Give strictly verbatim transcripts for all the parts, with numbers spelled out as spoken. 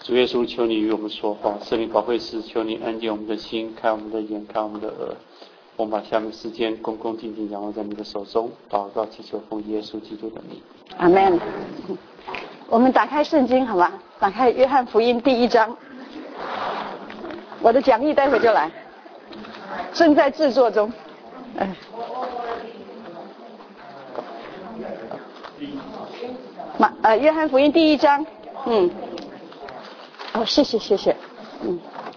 主耶稣，求你与我们说话，圣灵宝贵师，求你安静我们的心，开我们的眼，开我们的耳。我们把下面时间恭恭敬敬仰望在你的手中，祷告祈求奉耶稣基督的名。 阿们。我们打开圣经好吗？打开约翰福音第一章。我的讲义待会就来，正在制作中。哎。马呃，约翰福音第一章，嗯。哦，谢谢谢谢，嗯。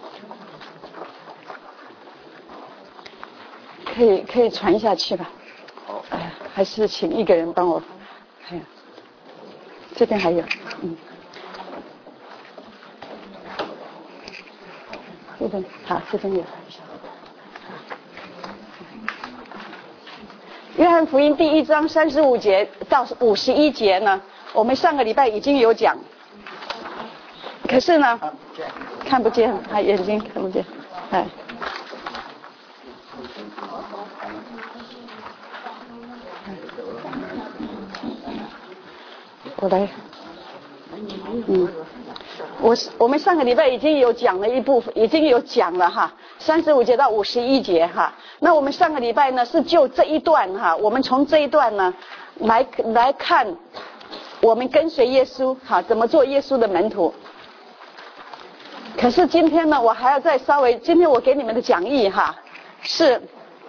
可以可以传下去吧。好。哎，还是请一个人帮我。哎呀，这边还有，嗯。这边好，这边有。约翰福音第一章三十五节到五十一节呢，我们上个礼拜已经有讲，可是呢，看不见，啊，眼睛看不见，哎。我来，嗯，我我们上个礼拜已经有讲了一部分，已经有讲了哈，三十五节到五十一节哈。那我们上个礼拜呢是就这一段哈，我们从这一段呢来来看，我们跟随耶稣哈，怎么做耶稣的门徒。可是今天呢，我还要再稍微，今天我给你们的讲义哈是。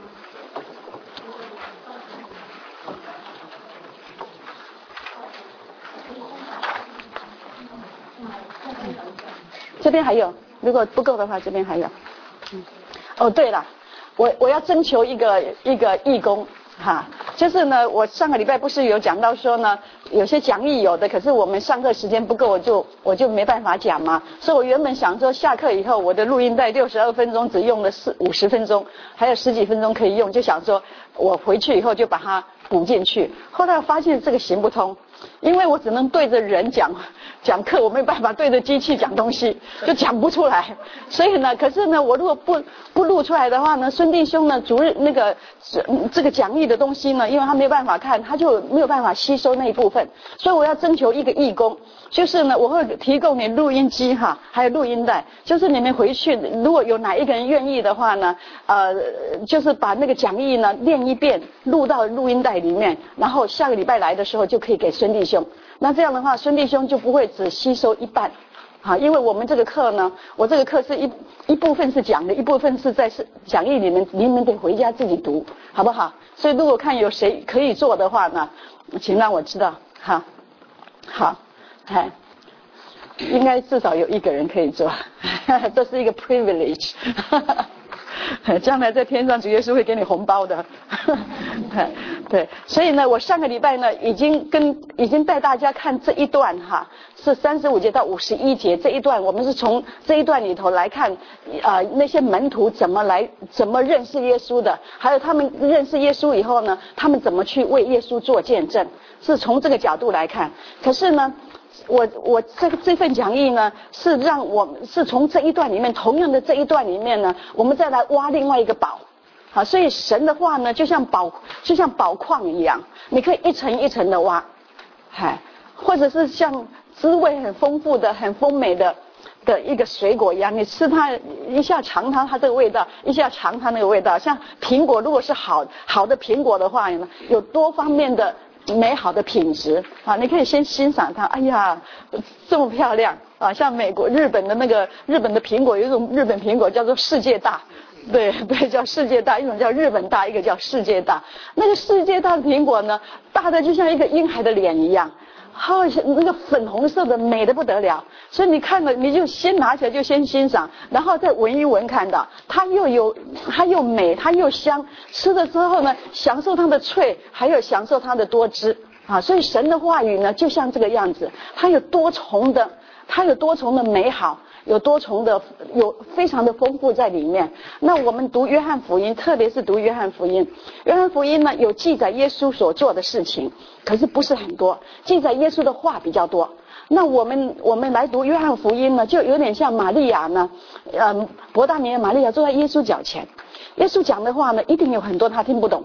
这边还有，如果不够的话，这边还有。嗯，哦，对了，我我要征求一个一个义工哈，就是呢，我上个礼拜不是有讲到说呢，有些讲义有的，可是我们上课时间不够，我就我就没办法讲嘛。所以我原本想说，下课以后我的录音带六十二分钟只用了四五十分钟，还有十几分钟可以用，就想说我回去以后就把它补进去。后来我发现这个行不通。因为我只能对着人讲讲课，我没有办法对着机器讲东西，就讲不出来。所以呢，可是呢，我如果不不录出来的话呢，孙弟兄呢，主日那个这个讲义的东西呢，因为他没有办法看，他就没有办法吸收那一部分。所以我要征求一个义工，就是呢，我会提供你录音机哈，还有录音带，就是你们回去如果有哪一个人愿意的话呢，呃，就是把那个讲义呢练一遍，录到录音带里面，然后下个礼拜来的时候就可以给孙弟兄。那这样的话，孙弟兄就不会只吸收一半，好，因为我们这个课呢，我这个课是一一部分是讲的，一部分是在讲义里面，你们得回家自己读，好不好？所以如果看有谁可以做的话呢，请让我知道，哈，好，哎，应该至少有一个人可以做，这是一个 privilege。将来在天上主耶稣会给你红包的。对，所以呢，我上个礼拜呢已经跟已经带大家看这一段哈，是三十五节到五十一节这一段，我们是从这一段里头来看呃那些门徒怎么来怎么认识耶稣的，还有他们认识耶稣以后呢，他们怎么去为耶稣做见证，是从这个角度来看。可是呢，我我这个这份讲义呢，是让我是从这一段里面，同样的这一段里面呢，我们再来挖另外一个宝。好，所以神的话呢，就像宝就像宝矿一样，你可以一层一层的挖，嗨，或者是像滋味很丰富的、很丰美的的一个水果一样，你吃它一下尝它它这个味道，一下尝它那个味道。像苹果，如果是好好的苹果的话呢，有多方面的美好的品质啊，你可以先欣赏它，哎呀，这么漂亮啊！像美国、日本的那个日本的苹果，有一种日本苹果叫做世界大。对对，叫世界大，一种叫日本大，一个叫世界大。那个世界大的苹果呢，大的就像一个婴孩的脸一样，好像那个粉红色的，美得不得了。所以你看了，你就先拿起来就先欣赏，然后再闻一闻，看到它又有它又美，它又香。吃了之后呢，享受它的脆，还有享受它的多汁啊。所以神的话语呢，就像这个样子，它有多重的，它有多重的美好。有多重的，有非常的丰富在里面。那我们读约翰福音，特别是读约翰福音，约翰福音呢有记载耶稣所做的事情，可是不是很多，记载耶稣的话比较多。那我们我们来读约翰福音呢，就有点像玛利亚呢，呃，伯大尼的玛利亚坐在耶稣脚前，耶稣讲的话呢，一定有很多他听不懂。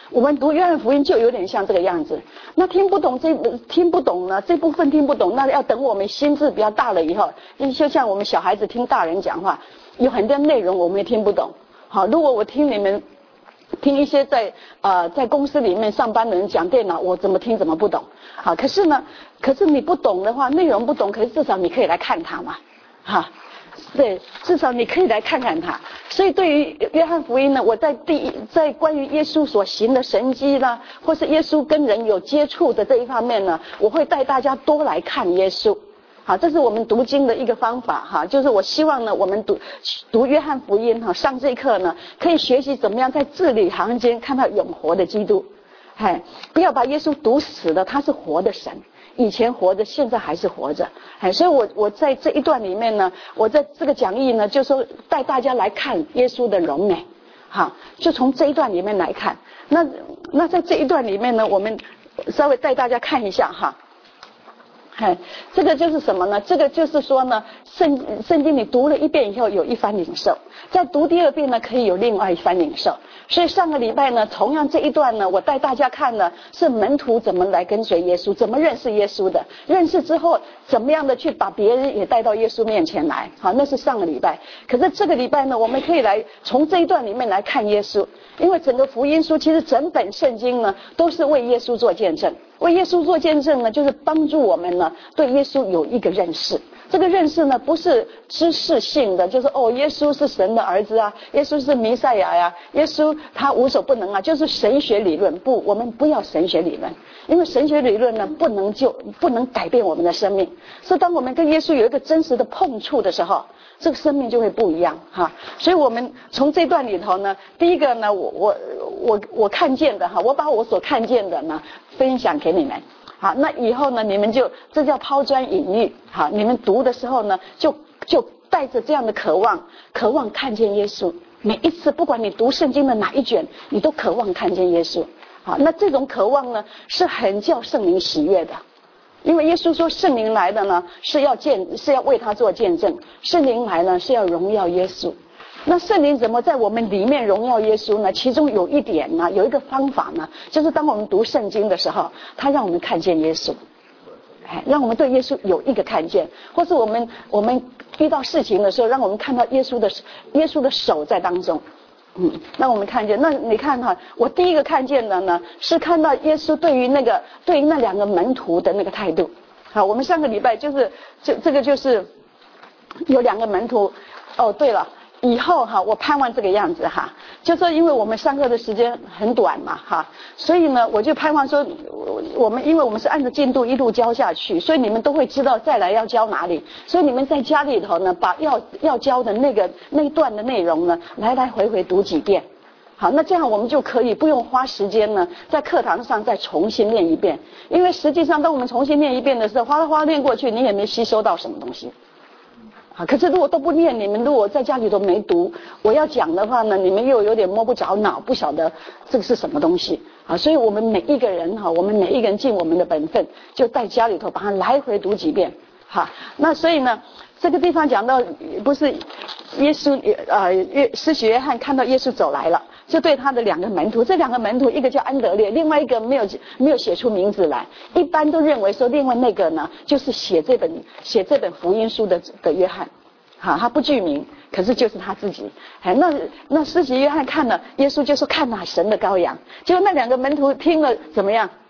我们读约翰福音就有点像这个样子。那听不懂这听不懂呢，这部分听不懂，那要等我们心智比较大了以后，就像我们小孩子听大人讲话，有很多内容我们也听不懂。好，如果我听你们听一些在呃在公司里面上班的人讲电脑，我怎么听怎么不懂。好，可是呢，可是你不懂的话，内容不懂，可是至少你可以来看它嘛，哈。对，至少你可以来看看他。所以对于约翰福音呢，我在第一在关于耶稣所行的神迹啦，或是耶稣跟人有接触的这一方面呢，我会带大家多来看耶稣。好，这是我们读经的一个方法哈，就是我希望呢，我们读读约翰福音哈，上这一课呢，可以学习怎么样在字里行间看到永活的基督。哎，不要把耶稣读死了，他是活的神。以前活着，现在还是活着，哎，所以我我在这一段里面呢，我在这个讲义呢，就说带大家来看耶稣的荣美，好，就从这一段里面来看。那那在这一段里面呢，我们稍微带大家看一下哈，哎，这个就是什么呢？这个就是说呢，圣圣经你读了一遍以后有一番领受，再读第二遍呢，可以有另外一番领受。所以上个礼拜呢，同样这一段呢，我带大家看呢，是门徒怎么来跟随耶稣，怎么认识耶稣的，认识之后怎么样的去把别人也带到耶稣面前来。好，那是上个礼拜。可是这个礼拜呢，我们可以来从这一段里面来看耶稣，因为整个福音书其实整本圣经呢，都是为耶稣做见证。为耶稣做见证呢，就是帮助我们呢对耶稣有一个认识。这个认识呢，不是知识性的，就是哦，耶稣是神的儿子啊，耶稣是弥赛亚呀，耶稣他无所不能啊，就是神学理论。不，我们不要神学理论，因为神学理论呢，不能就不能改变我们的生命。是当我们跟耶稣有一个真实的碰触的时候，这个生命就会不一样哈。所以我们从这段里头呢，第一个呢，我我我我看见的哈，我把我所看见的呢分享给你们。好，那以后呢，你们就这叫抛砖引玉。好，你们读的时候呢，就就带着这样的渴望，渴望看见耶稣。每一次，不管你读圣经的哪一卷，你都渴望看见耶稣。好，那这种渴望呢，是很叫圣灵喜悦的。因为耶稣说，圣灵来的呢，是要见，是要为他做见证。圣灵来呢，是要荣耀耶稣。那圣灵怎么在我们里面荣耀耶稣呢？其中有一点呢，有一个方法呢，就是当我们读圣经的时候，他让我们看见耶稣，哎，让我们对耶稣有一个看见，或是我们我们遇到事情的时候，让我们看到耶稣的耶稣的手在当中，嗯，让我们看见。那你看哈，我第一个看见的呢，是看到耶稣对于那个对于那两个门徒的那个态度。好，我们上个礼拜就是这这个就是有两个门徒。哦，对了。以后哈，我盼望这个样子哈，就说因为我们上课的时间很短嘛哈，所以呢，我就盼望说，我们因为我们是按照进度一路教下去，所以你们都会知道再来要教哪里，所以你们在家里头呢，把要要教的那个那一段的内容呢，来来回回读几遍。好，那这样我们就可以不用花时间呢，在课堂上再重新念一遍，因为实际上当我们重新念一遍的时候，哗啦哗啦念过去，你也没吸收到什么东西。啊，可是如果都不念，你们如果在家里都没读，我要讲的话呢，你们又有点摸不着脑，不晓得这个是什么东西啊。所以我们每一个人哈，我们每一个人尽我们的本分，就在家里头把它来回读几遍。哈，那所以呢，这个地方讲到不是耶稣呃约施洗约翰看到耶稣走来了，就对他的两个门徒，这两个门徒一个叫安德烈，另外一个没有没有写出名字来，一般都认为说另外那个呢就是写这本写这本福音书的的约翰，好，他不具名，可是就是他自己。哎，那那施洗约翰看了耶稣就说看哪神的羔羊，结果那两个门徒听了怎么样？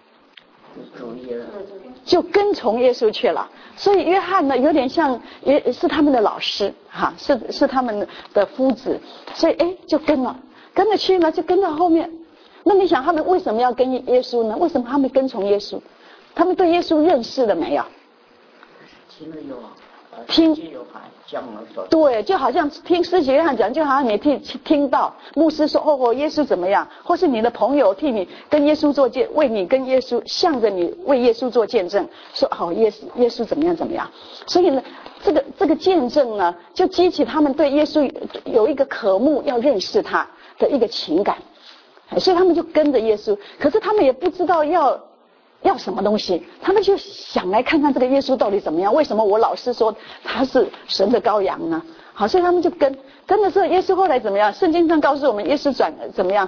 就跟从耶稣去了。所以约翰呢有点像也是他们的老师哈，是是他们的夫子，所以哎就跟了跟着去呢，就跟到后面。那你想他们为什么要跟耶稣呢？为什么他们跟从耶稣？他们对耶稣认识了没有？ 听了有听有讲了说， 对，就好像听施洗约翰讲，就好像你听听到牧师说哦哦耶稣怎么样，或是你的朋友替你跟耶稣做见，为你跟耶稣向着你为耶稣做见证，说好耶稣耶稣怎么样怎么样。所以呢，这个这个见证呢，就激起他们对耶稣有一个渴慕要认识他的一个情感，所以他们就跟着耶稣。可是他们也不知道要。要什么东西，他们就想来看看这个耶稣到底怎么样，为什么我老师说他是神的羔羊呢？好，所以他们就跟跟的时候，耶稣后来怎么样？圣经上告诉我们，耶稣转怎么样？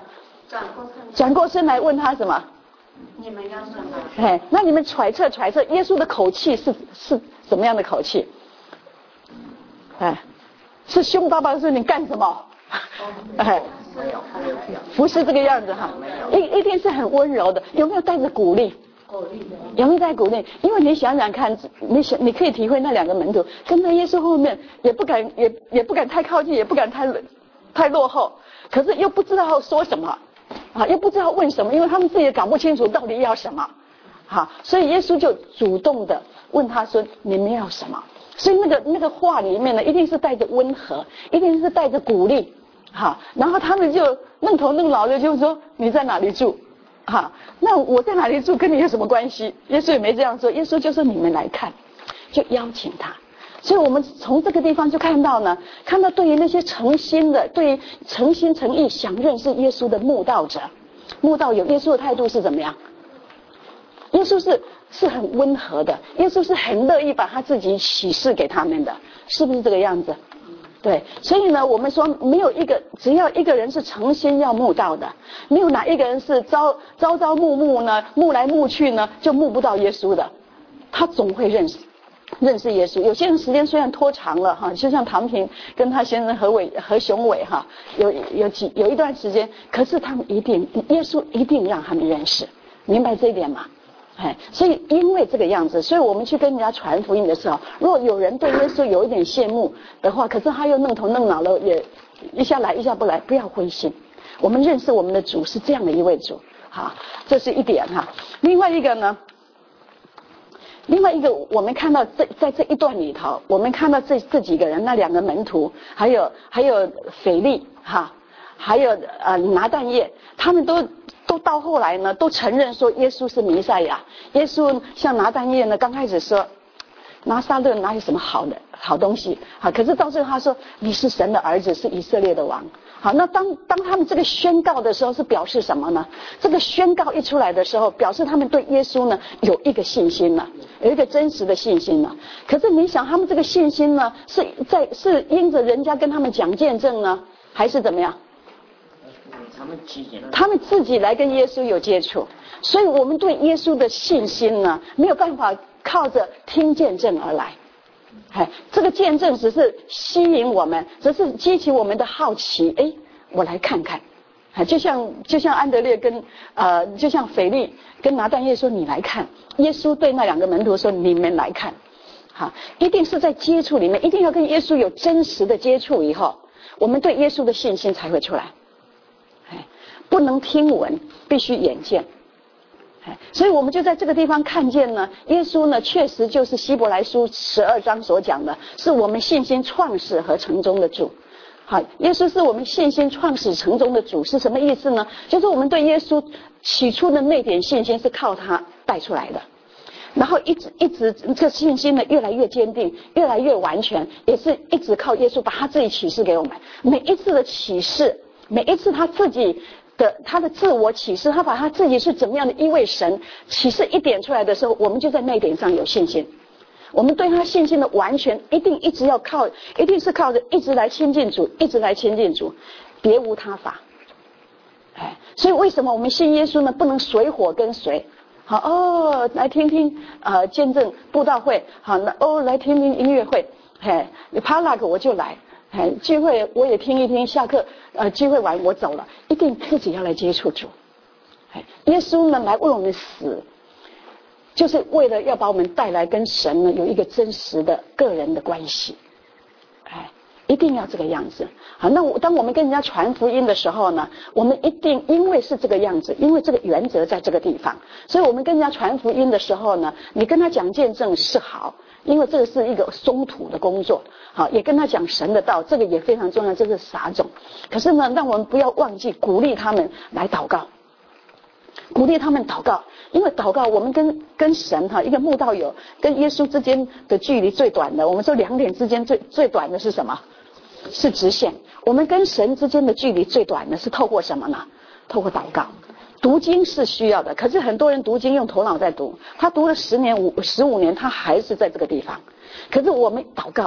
转过身， 转过身来问他什么？ 你们要什么？ 哎，那你们揣测揣测，耶稣的口气是是什么样的口气？哎，是凶巴巴的说你干什么？哎， 没有没有这样， 不是这个样子哈，一一定是很温柔的，有没有带着鼓励？有没有带鼓励？因为你想想看，你想你可以体会那两个门徒跟在耶稣后面，也不敢也也不敢太靠近，也不敢太太落后，可是又不知道说什么啊，又不知道问什么，因为他们自己也搞不清楚到底要什么，好，所以耶稣就主动的问他说：“你们要什么？”所以那个那个话里面呢，一定是带着温和，一定是带着鼓励，好，然后他们就愣头愣脑的就说：“你在哪里住？”哈，那我在哪里住跟你有什么关系？耶稣也没这样说，耶稣就说你们来看，就邀请他。所以我们从这个地方就看到呢，看到对于那些诚心的、对于诚心诚意想认识耶稣的慕道者，慕道友，耶稣的态度是怎么样？耶稣是是很温和的，耶稣是很乐意把他自己启示给他们的，是不是这个样子？对，所以呢，我们说没有一个，只要一个人是诚心要慕道的，没有哪一个人是朝朝朝暮暮呢，慕来慕去呢，就慕不到耶稣的，他总会认识认识耶稣。有些人时间虽然拖长了哈，就像唐平跟他先生何伟何雄伟哈，有有几有一段时间，可是他们一定耶稣一定让他们认识，明白这一点吗？哎，所以因为这个样子，所以我们去跟人家传福音的时候，如果有人对耶稣有一点羡慕的话，可是他又愣头愣脑的，也一下来一下不来，不要灰心。我们认识我们的主是这样的一位主，好，这是一点哈。另外一个呢，另外一个我们看到这在这一段里头，我们看到这这几个人，那两个门徒，还有还有腓利哈，还有呃拿但业，他们都。都到后来呢，都承认说耶稣是弥赛亚。耶稣像拿但业呢，刚开始说拿撒勒哪有什么好的好东西，好，可是到最后他说你是神的儿子，是以色列的王。好，那当当他们这个宣告的时候，是表示什么呢？这个宣告一出来的时候，表示他们对耶稣呢有一个信心了，有一个真实的信心了。可是你想，他们这个信心呢，是在是因着人家跟他们讲见证呢，还是怎么样？ 他们自己， 他们自己来跟耶稣有接触，所以我们对耶稣的信心呢，没有办法靠着听见证而来。哎，这个见证只是吸引我们，只是激起我们的好奇。哎，我来看看。哎，就像就像安德烈跟呃，就像腓利跟拿但业说：“你来看。”耶稣对那两个门徒说：“你们来看。”好，一定是在接触里面，一定要跟耶稣有真实的接触以后，我们对耶稣的信心才会出来。不能听闻，必须眼见。所以我们就在这个地方看见呢，耶稣呢确实就是希伯来书十二章所讲的，是我们信心创始和成终的主。好，耶稣是我们信心创始成终的主，是什么意思呢？就是我们对耶稣起初的那点信心是靠他带出来的，然后一直一直这个信心呢越来越坚定，越来越完全，也是一直靠耶稣把他自己启示给我们。每一次的启示，每一次他自己的他的自我启示，他把他自己是怎么样的一位神启示一点出来的时候，我们就在那一点上有信心。我们对他信心的完全一定一直要靠，一定是靠着一直来亲近主，一直来亲近主，别无他法。哎，所以为什么我们信耶稣呢？不能随火跟随。好哦，来听听呃见证布道会，好那哦来听听音乐会，嘿，你趴那个我就来。哎，聚会我也听一听，下课呃聚会完我走了，一定自己要来接触主。哎，耶稣呢来为我们死，就是为了要把我们带来跟神呢有一个真实的个人的关系。哎，一定要这个样子。好，那我当我们跟人家传福音的时候呢，我们一定因为是这个样子，因为这个原则在这个地方，所以我们跟人家传福音的时候呢，你跟他讲见证是好。因为这个是一个松土的工作，好，也跟他讲神的道，这个也非常重要，这是撒种。可是呢，让我们不要忘记鼓励他们来祷告，鼓励他们祷告，因为祷告，我们跟跟神哈，一个慕道友跟耶稣之间的距离最短的，我们说两点之间最最短的是什么？是直线。我们跟神之间的距离最短的是透过什么呢？透过祷告。读经是需要的，可是很多人读经用头脑在读，他读了十年五十五年，他还是在这个地方。可是我们祷告，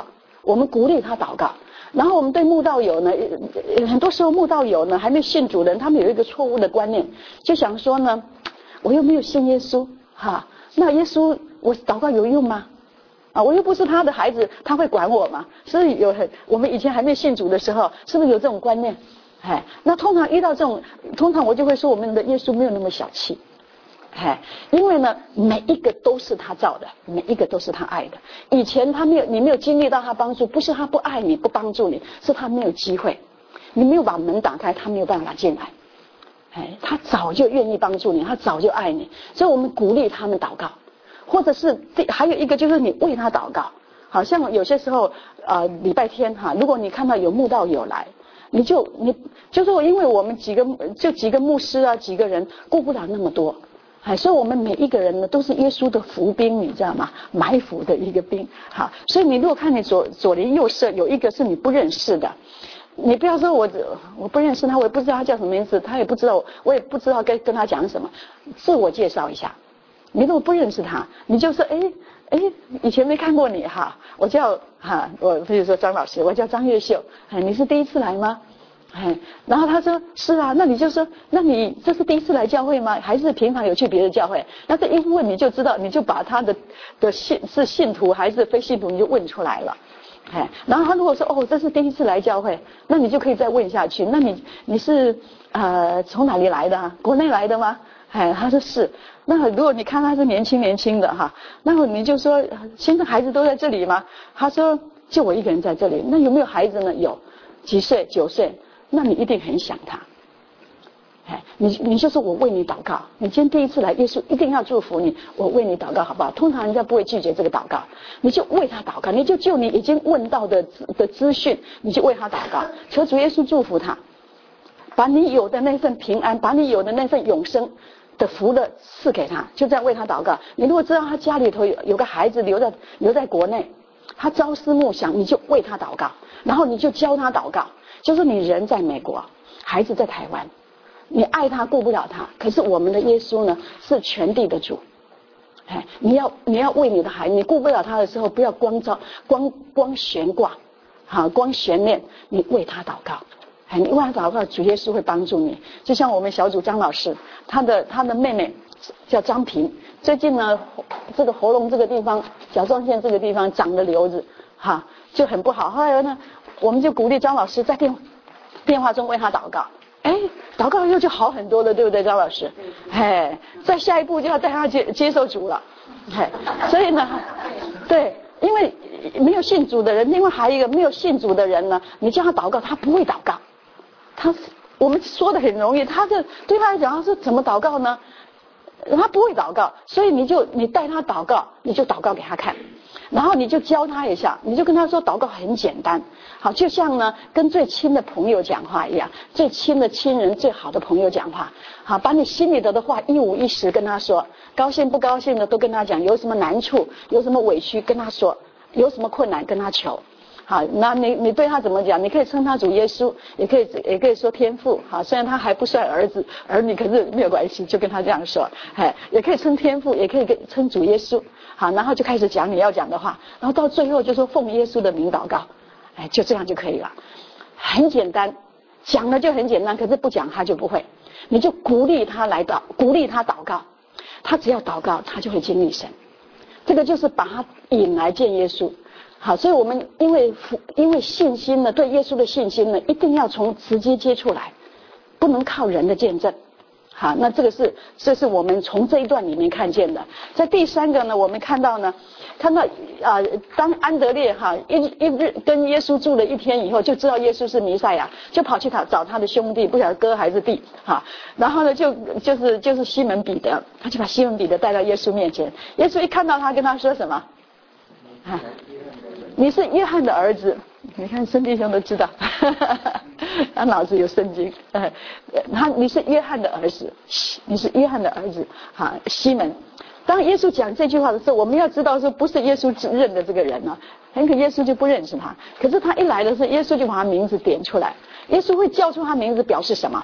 我们鼓励他祷告。然后我们对慕道友呢，很多时候慕道友呢还没信主的人，他们有一个错误的观念，就想说呢，我又没有信耶稣，哈，那耶稣我祷告有用吗？啊，我又不是他的孩子，他会管我吗？所以有很，我们以前还没信主的时候，是不是有这种观念？哎，那通常遇到这种，通常我就会说，我们的耶稣没有那么小气，哎，因为呢，每一个都是他造的，每一个都是他爱的。以前他没有，你没有经历到他帮助，不是他不爱你，不帮助你，是他没有机会，你没有把门打开，他没有办法进来。哎，他早就愿意帮助你，他早就爱你，所以我们鼓励他们祷告。或者是这还有一个就是你为他祷告，好像有些时候呃礼拜天哈，如果你看到有慕道友来，你就你就说因为我们几个就几个牧师啊几个人顾不了那么多，哎，所以我们每一个人呢都是耶稣的伏兵，你知道吗？埋伏的一个兵，好，所以你如果看你左左邻右舍有一个是你不认识的，你不要说我我不认识他，我也不知道他叫什么名字，他也不知道，我也不知道该跟他讲什么，自我介绍一下。你如果不认识他，你就说哎哎，以前没看过你哈，我叫哈，我比如说张老师，我叫张月秀，哎，你是第一次来吗？哎，然后他说是啊，那你就说，那你这是第一次来教会吗？还是平常有去别的教会？那这一问你就知道，你就把他的的信是信徒还是非信徒，你就问出来了。哎，然后他如果说哦，这是第一次来教会，那你就可以再问下去。那你你是呃从哪里来的啊？国内来的吗？哎，他说是。那如果你看他是年轻年轻的哈，那么你就说现在孩子都在这里吗？他说就我一个人在这里。那有没有孩子呢？有，几岁？九岁。那你一定很想他。哎，你你就说我为你祷告，你今天第一次来，耶稣一定要祝福你，我为你祷告好不好？通常人家不会拒绝这个祷告，你就为他祷告，你就就你已经问到的的资讯，你就为他祷告，求主耶稣祝福他，把你有的那份平安，把你有的那份永生的福乐赐给他，就这样为他祷告。你如果知道他家里头有有个孩子留在留在国内，他朝思暮想，你就为他祷告，然后你就教他祷告，就是你人在美国，孩子在台湾，你爱他顾不了他，可是我们的耶稣呢是全地的主。哎，你要你要为你的孩子，你顾不了他的时候，不要光照光光悬挂，好光悬念，你为他祷告。哎，你为他祷告，主耶稣会帮助你。就像我们小组张老师，他的他的妹妹叫张平，最近呢，这个喉咙这个地方、甲状腺这个地方长了瘤子，哈，就很不好。后来呢，我们就鼓励张老师在电电话中为他祷告。哎，祷告以后就好很多了，对不对，张老师？哎，再下一步就要带他接接受主了。哎，所以呢，对，因为没有信主的人，另外还有一个没有信主的人呢，你叫他祷告，他不会祷告。他我们说的很容易，他这对他来讲，他是怎么祷告呢？他不会祷告，所以你就你带他祷告，你就祷告给他看，然后你就教他一下，你就跟他说祷告很简单，好，就像呢跟最亲的朋友讲话一样，最亲的亲人、最好的朋友讲话，好，把你心里头的话一五一十跟他说，高兴不高兴的都跟他讲，有什么难处，有什么委屈跟他说，有什么困难跟他求。好，那你你对他怎么讲？你可以称他主耶稣，也可以也可以说天父。好，虽然他还不算儿子儿女，可是没有关系，就跟他这样说。哎，也可以称天父，也可以称主耶稣。好，然后就开始讲你要讲的话，然后到最后就说奉耶稣的名祷告。哎，就这样就可以了，很简单，讲了就很简单，可是不讲他就不会。你就鼓励他来祷，鼓励他祷告，他只要祷告，他就会经历神。这个就是把他引来见耶稣。好，所以我们因为因为信心呢，对耶稣的信心呢，一定要从直接接触来，不能靠人的见证。好，那这个是这是我们从这一段里面看见的。在第三个呢，我们看到呢，看到啊、呃，当安德烈哈一一日跟耶稣住了一天以后，就知道耶稣是弥赛亚，就跑去找找他的兄弟，不晓得哥还是弟哈。然后呢，就就是就是西门彼得，他就把西门彼得带到耶稣面前。耶稣一看到他，跟他说什么？啊，你是约翰的儿子。你看圣弟兄都知道，他脑子有圣经。呃，他你是约翰的儿子，你是约翰的儿子，哈，西门。当耶稣讲这句话的时候，我们要知道说不是耶稣认的这个人啊，很可能耶稣就不认识他。可是他一来的时候，耶稣就把他名字点出来。耶稣会叫出他名字，表示什么？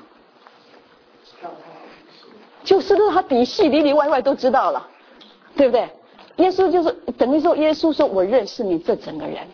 就是他底细里里外外都知道了，对不对？耶稣就是等于说，耶稣说我认识你这整个人。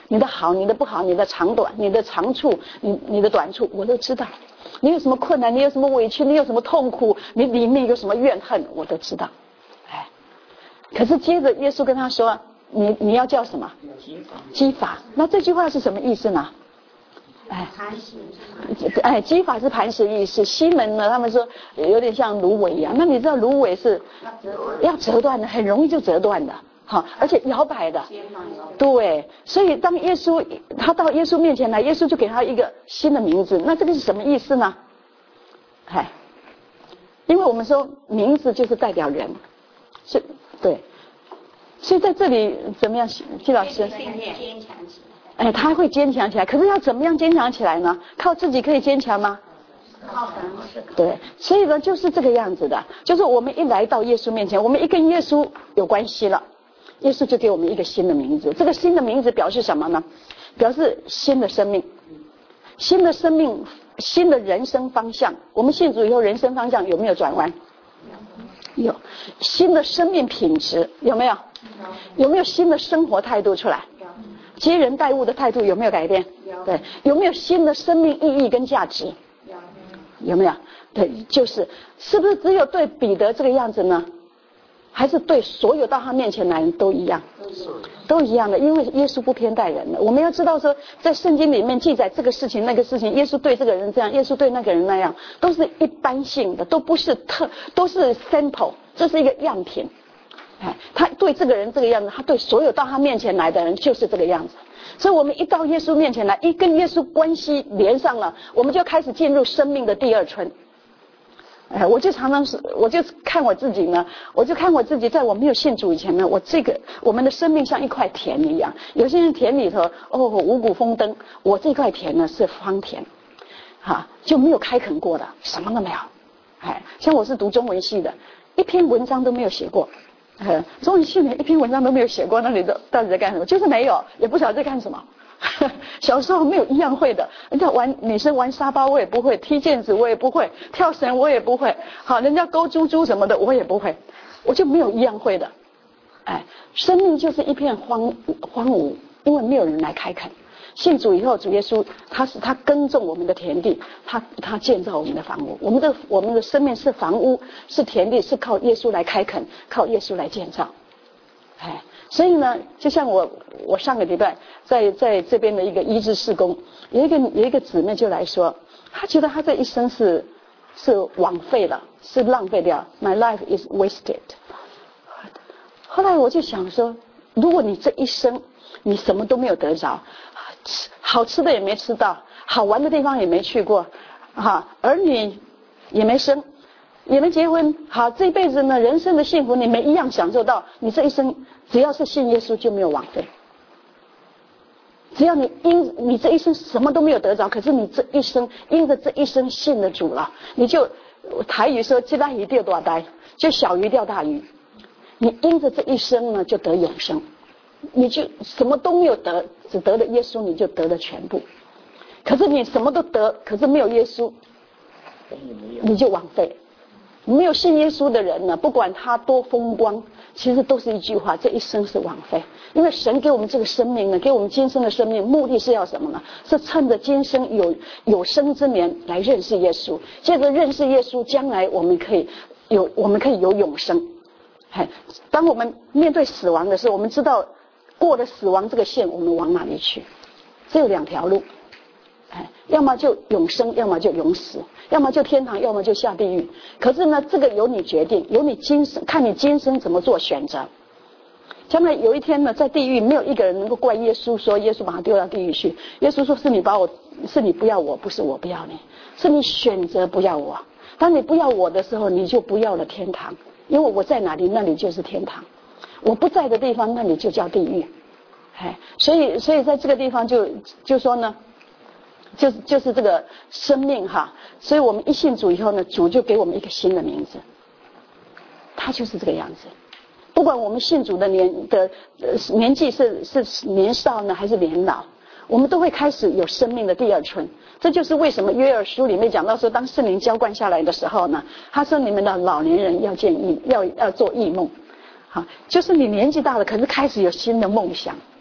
你的好，你的不好，你的长短，你的长处，你你的短处，我都知道。你有什么困难，你有什么委屈，你有什么痛苦，你里面有什么怨恨，我都知道。哎，可是接着耶稣跟他说，你你要叫什么？基法。那这句话是什么意思呢？哎，哎，基法是磐石意思。西门呢，他们说有点像芦苇一样。那你知道芦苇是要折断的，很容易就折断的，好，而且摇摆的。对，所以当耶稣他到耶稣面前来，耶稣就给他一个新的名字。那这个是什么意思呢？哎，因为我们说名字就是代表人，是，对。所以在这里怎么样，季老师？哎，他会坚强起来，可是要怎么样坚强起来呢？靠自己可以坚强吗？ 靠神是。 对，所以呢，就是这个样子的，就是我们一来到耶稣面前，我们一跟耶稣有关系了，耶稣就给我们一个新的名字。这个新的名字表示什么呢？表示新的生命，新的生命，新的人生方向。我们信主以后，人生方向有没有转弯？有。新的生命品质有没有？有没有新的生活态度出来？接人待物的态度有没有改变？有。对，有没有新的生命意义跟价值？有。有没有？对，就是是不是只有对彼得这个样子呢？还是对所有到他面前来人都一样？都一样的，因为耶稣不偏待人的。我们要知道说，在圣经里面记载这个事情那个事情，耶稣对这个人这样，耶稣对那个人那样，都是一般性的，都不是特，都是 sample， 这是一个样品。哎，他对这个人这个样子，他对所有到他面前来的人就是这个样子。所以我们一到耶稣面前来，一跟耶稣关系连上了，我们就开始进入生命的第二春。哎，我就常常是，我就看我自己呢，我就看我自己，在我没有信主以前呢，我这个我们的生命像一块田一样，有些人田里头哦五谷丰登，我这块田呢是荒田，哈、啊，就没有开垦过的，什么都没有。哎，像我是读中文系的，一篇文章都没有写过。呃，中文系连一篇文章都没有写过，那你都到底在干什么？就是没有，也不晓得在干什么。小时候没有一样会的，人家玩女生玩沙包我也不会，踢毽子我也不会，跳绳我也不会，好，人家勾珠珠什么的我也不会，我就没有一样会的。哎，生命就是一片荒荒芜，因为没有人来开垦。信主以后，主耶稣他是他耕种我们的田地，他他建造我们的房屋。我们的我们的生命是房屋，是田地，是靠耶稣来开垦，靠耶稣来建造。哎，所以呢，就像我我上个礼拜在在这边的一个医治事工，有一个有一个姊妹就来说，她觉得她这一生是是枉费了，是浪费掉 ，My life is wasted。后来我就想说，如果你这一生你什么都没有得着，好吃的也没吃到，好玩的地方也没去过，啊，儿女也没生，也没结婚，好，这一辈子呢，人生的幸福你没一样享受到，你这一生只要是信耶稣就没有枉费。只要你因你这一生什么都没有得着，可是你这一生因着这一生信了主了，你就台语说鸡蛋鱼钓大呆，就小鱼钓大鱼，你因着这一生呢就得永生。你就什么都没有得，只得了耶稣，你就得了全部。可是你什么都得，可是没有耶稣，你就枉费。没有信耶稣的人呢，不管他多风光，其实都是一句话：这一生是枉费。因为神给我们这个生命呢，给我们今生的生命，目的是要什么呢？是趁着今生有有生之年来认识耶稣，借着认识耶稣，将来我们可以有我们可以有永生。哎，当我们面对死亡的时候，我们知道。过了死亡这个线，我们往哪里去？只有两条路，哎，要么就永生，要么就永死，要么就天堂，要么就下地狱。可是呢，这个由你决定，由你今生看你今生怎么做选择。将来有一天呢，在地狱没有一个人能够怪耶稣说耶稣把他丢到地狱去。耶稣说是你把我，是你不要我，不是我不要你，是你选择不要我。当你不要我的时候，你就不要了天堂，因为我在哪里，那里就是天堂。我不在的地方，那里就叫地狱，哎，所以，所以在这个地方就就说呢，就就是这个生命哈，所以我们一信主以后呢，主就给我们一个新的名字，他就是这个样子。不管我们信主的年的呃年纪是是年少呢，还是年老，我们都会开始有生命的第二春。这就是为什么约珥书里面讲到说，当圣灵浇灌下来的时候呢，他说你们的老年人要见异，要要做异梦。好，就是你年纪大了，可是开始有新的梦想，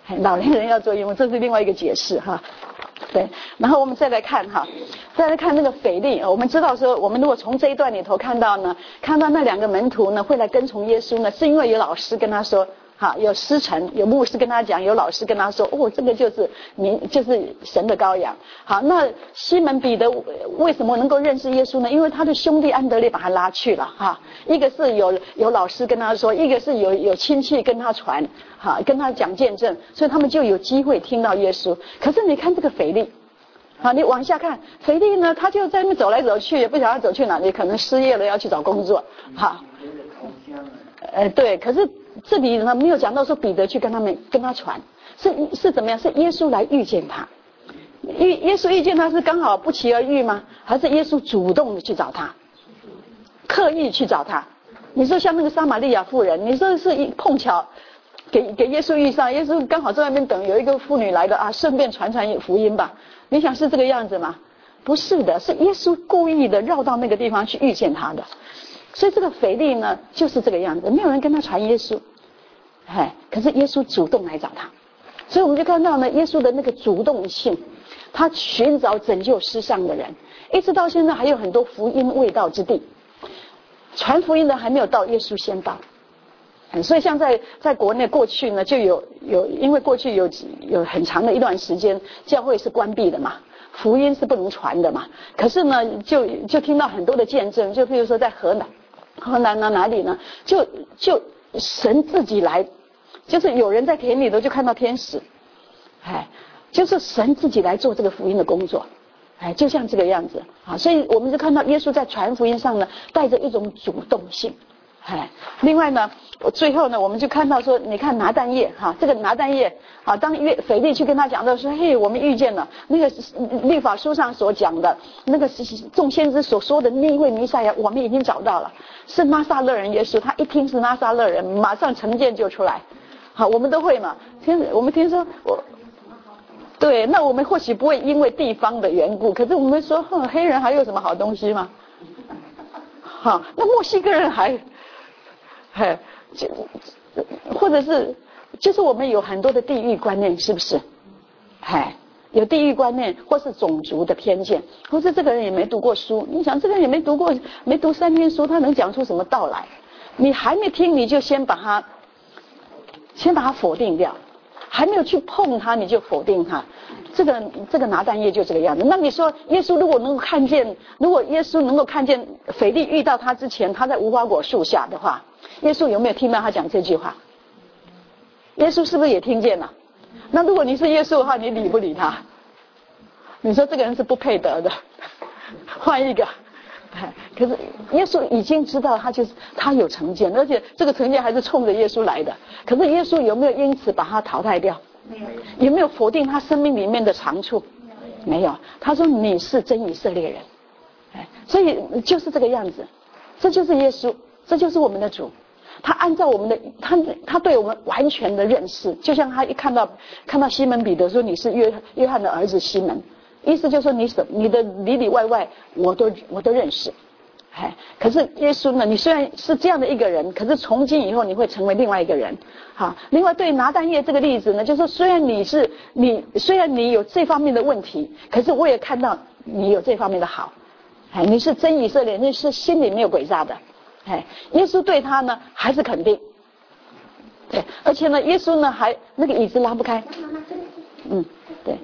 老年人要做义工，这是另外一个解释哈。对，然后我们再来看哈，再来看那个腓力，我们知道说，我们如果从这一段里头看到呢，看到那两个门徒呢会来跟从耶稣呢，是因为有老师跟他说，哈，有师承，有牧师跟他讲，有老师跟他说，哦，这个就是你就是神的羔羊。好，那西门彼得为什么能够认识耶稣呢？因为他的兄弟安德烈把他拉去了哈，一个是有有老师跟他说，一个是有有亲戚跟他传，哈，跟他讲见证，所以他们就有机会听到耶稣。可是你看这个腓力，好，你往下看，腓力呢，他就在那边走来走去，也不晓得走去哪里，可能失业了要去找工作，哈，呃，对，可是这里呢没有讲到说彼得去跟他们跟他传，是是怎么样？是耶稣来遇见他，耶耶稣遇见他是刚好不期而遇吗？还是耶稣主动的去找他，刻意去找他？你说像那个撒玛利亚妇人，你说是一碰巧给给耶稣遇上，耶稣刚好在外面等，有一个妇女来的啊，顺便传传福音吧。你想是这个样子吗？不是的，是耶稣故意的绕到那个地方去遇见他的。所以这个腓力呢就是这个样子，没有人跟他传耶稣，哎，可是耶稣主动来找他，所以我们就看到呢耶稣的那个主动性，他寻找拯救失丧的人，一直到现在还有很多福音未到之地，传福音的还没有到，耶稣先到。所以像在在国内过去呢就有有因为过去有有很长的一段时间教会是关闭的嘛，福音是不能传的嘛，可是呢就就听到很多的见证，就譬如说在河南河南呢哪里呢就就神自己来，就是有人在田里头就看到天使，哎，就是神自己来做这个福音的工作，哎，就像这个样子啊，所以我们就看到耶稣在传福音上呢带着一种主动性。哎，另外呢，最后呢，我们就看到说，你看拿但业哈，这个拿但业啊，当约腓力去跟他讲到说，嘿，我们遇见了那个律法书上所讲的那个众先知所说的那一位弥赛亚，我们已经找到了，是拿撒勒人耶稣。他一听是拿撒勒人，马上成见就出来。好，我们都会嘛，听我们听说我。对，那我们或许不会因为地方的缘故，可是我们说，哼，黑人还有什么好东西吗？好，那墨西哥人还。嘿，就或者是就是我们有很多的地域观念，是不是？嘿，有地域观念，或是种族的偏见，或是这个人也没读过书。你想，这个人也没读过，没读三天书，他能讲出什么道来？你还没听，你就先把他，先把他否定掉，还没有去碰他，你就否定他。这个这个拿但业就这个样子。那你说，耶稣如果能够看见，如果耶稣能够看见腓力遇到他之前，他在无花果树下的话，耶稣有没有听到他讲这句话？耶稣是不是也听见了？那如果你是耶稣的话，你理不理他？你说这个人是不配得的，换一个。可是耶稣已经知道他就是他有成见，而且这个成见还是冲着耶稣来的。可是耶稣有没有因此把他淘汰掉？没有。有没有否定他生命里面的长处？没有。他说你是真以色列人，哎，所以就是这个样子，这就是耶稣，这就是我们的主。他按照我们的他他对我们完全的认识，就像他一看到看到西门彼得说你是约约翰的儿子西门，意思就是说你什你的里里外外我都我都认识。哎，可是耶稣呢，你虽然是这样的一个人，可是从今以后你会成为另外一个人。好，另外对拿但业这个例子呢，就是说虽然你是你虽然你有这方面的问题，可是我也看到你有这方面的好。哎，你是真以色列，你是心里没有鬼诈的。哎，耶稣对他呢还是肯定，对，而且呢，耶稣呢还那个椅子拉不开，嗯，对，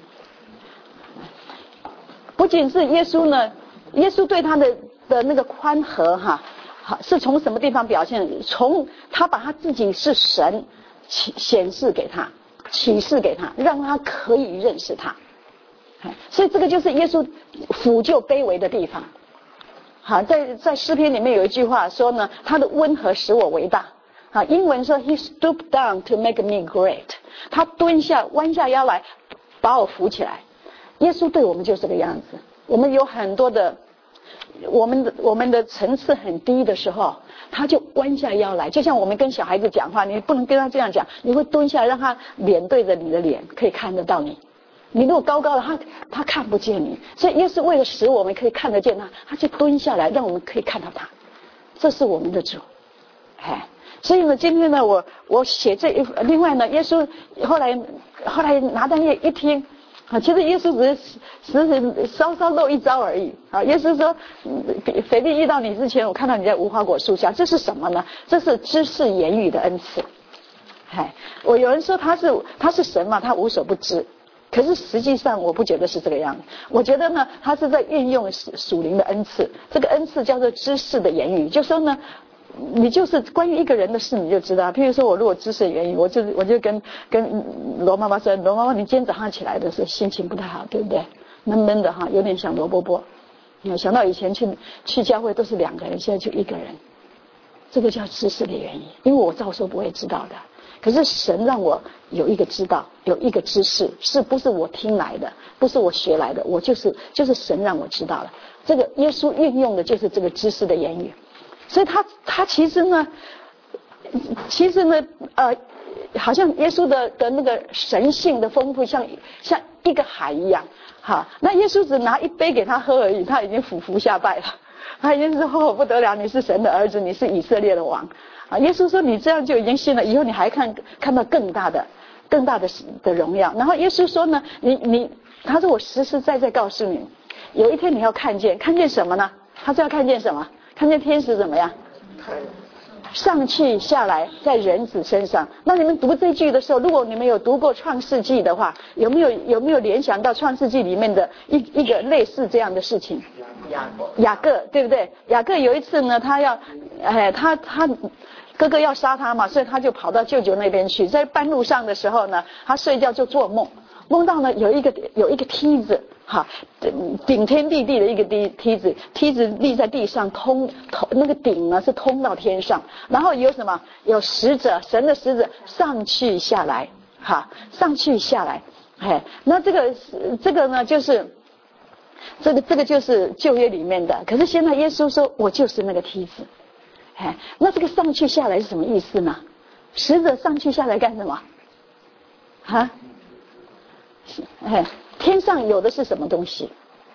不仅是耶稣呢，耶稣对他的的那个宽和哈，好是从什么地方表现？从他把他自己是神显示给他，启示给他，让他可以认识他，所以这个就是耶稣抚救卑微的地方。好，在在诗篇里面有一句话说呢，他的温和使我为大。好，英文说 He stooped down to make me great。他蹲下，弯下腰来，把我扶起来。耶稣对我们就是这个样子。我们有很多的，我们的我们的层次很低的时候，他就弯下腰来。就像我们跟小孩子讲话，你不能跟他这样讲，你会蹲下来，让他脸对着你的脸，可以看得到你。你如果高高的，他他看不见你，所以耶稣为了使我们可以看得见他，他就蹲下来，让我们可以看到他。这是我们的主，哎， 所以呢，今天呢，我我写这一，另外呢，耶稣后来后来拿单页一听。啊，其实耶稣只是只是稍稍露一招而已啊。耶稣说，腓力遇到你之前，我看到你在无花果树下，这是什么呢？这是知识言语的恩赐。哎，我有人说他是他是神嘛，他无所不知，可是实际上我不觉得是这个样子。我觉得呢，他是在运用属灵的恩赐，这个恩赐叫做知识的言语，就说呢。你就是关于一个人的事你就知道，譬如说我如果知识的原因，我就我就跟跟罗妈妈说，罗妈妈你今天早上起来的时候心情不太好，对不对？闷闷的哈，有点想罗伯伯。你想到以前去去教会都是两个人，现在就一个人，这个叫知识的原因，因为我照说不会知道的。可是神让我有一个知道，有一个知识，是不是我听来的，不是我学来的，我就是就是神让我知道了。这个耶稣运用的就是这个知识的言语。所以他他其实呢，其实呢，呃，好像耶稣的的那个神性的丰富，像像一个海一样，哈。那耶稣只拿一杯给他喝而已，他已经俯伏下拜了，他已经说哦不得了，你是神的儿子，你是以色列的王啊。耶稣说你这样就已经信了，以后你还看看到更大的更大的的荣耀。然后耶稣说呢，你你，他说我实实在在告诉你，有一天你要看见，看见什么呢？他说要看见什么？看见天使怎么样？上去下来在人子身上。那你们读这句的时候，如果你们有读过创世纪的话，有没有有没有联想到创世纪里面的一一个类似这样的事情？雅各，雅各对不对？雅各有一次呢，他要，哎，他他哥哥要杀他嘛，所以他就跑到舅舅那边去。在半路上的时候呢，他睡觉就做梦，梦到呢有一个有一个梯子。哈，顶天立地的一个梯梯子，梯子立在地上，通通那个顶呢是通到天上，然后有什么？有使者，神的使者上去下来，哈，上去下来，哎，那这个这个呢，就是这个这个就是旧约里面的，可是现在耶稣说我就是那个梯子，哎，那这个上去下来是什么意思呢？使者上去下来干什么？啊，哎。天上有的是什么东西？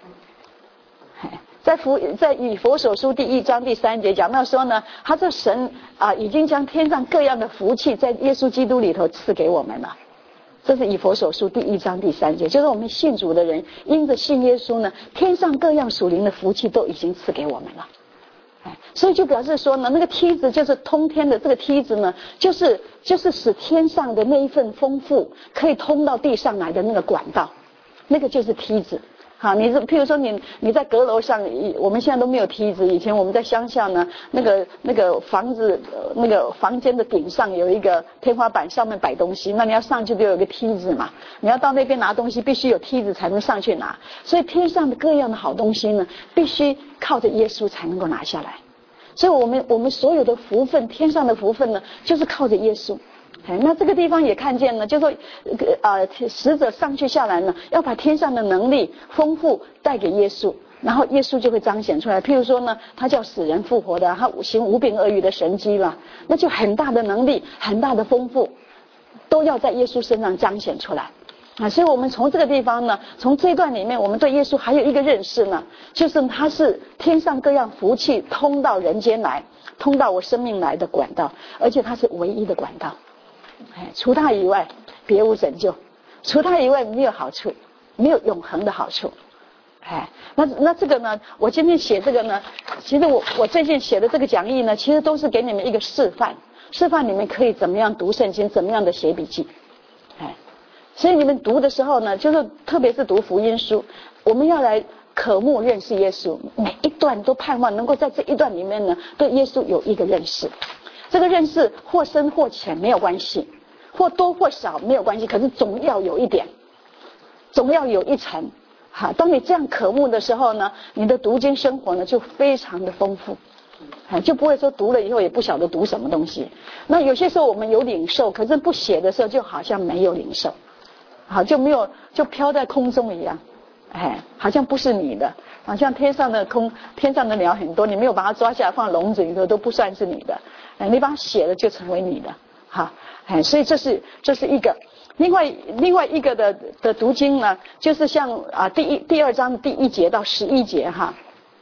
在福在以弗所书第一章第三节讲到说呢，他这神啊已经将天上各样的福气在耶稣基督里头赐给我们了。这是以弗所书第一章第三节，就是我们信主的人因着信耶稣呢，天上各样属灵的福气都已经赐给我们了。所以就表示说呢，那个梯子就是通天的，这个梯子呢，就是就是使天上的那一份丰富可以通到地上来的那个管道。那个就是梯子，好，你是譬如说你你在阁楼上，我们现在都没有梯子。以前我们在乡下呢，那个那个房子那个房间的顶上有一个天花板，上面摆东西，那你要上去就有个梯子嘛。你要到那边拿东西，必须有梯子才能上去拿。所以天上的各样的好东西呢，必须靠着耶稣才能够拿下来。所以我们我们所有的福分，天上的福分呢，就是靠着耶稣。哎，那这个地方也看见了，就说，呃，使者上去下来呢，要把天上的能力丰富带给耶稣，然后耶稣就会彰显出来。譬如说呢，他叫死人复活的，他行无病而愈的神迹了，那就很大的能力，很大的丰富，都要在耶稣身上彰显出来。啊，所以我们从这个地方呢，从这一段里面，我们对耶稣还有一个认识呢，就是他是天上各样福气通到人间来，通到我生命来的管道，而且他是唯一的管道。哎，除他以外别无拯救，除他以外没有好处，没有永恒的好处。哎，那那这个呢，我今天写这个呢，其实我我最近写的这个讲义呢，其实都是给你们一个示范，示范你们可以怎么样读圣经，怎么样的写笔记。哎，所以你们读的时候呢，就是特别是读福音书，我们要来渴慕认识耶稣，每一段都盼望能够在这一段里面呢，对耶稣有一个认识。这个认识或深或浅没有关系，或多或少没有关系，可是总要有一点，总要有一层。好，当你这样渴慕的时候呢，你的读经生活呢就非常的丰富，就不会说读了以后也不晓得读什么东西。那有些时候我们有领受，可是不写的时候就好像没有领受，好，就没有，就飘在空中一样，哎，好像不是你的，好像天上的空，天上的鸟很多，你没有把它抓下来放笼子里头都不算是你的。哎，你把它写了就成为你的，哈，哎，所以这是这是一个，另外另外一个的的读经呢，就是像啊第一第二章第一节到十一节哈，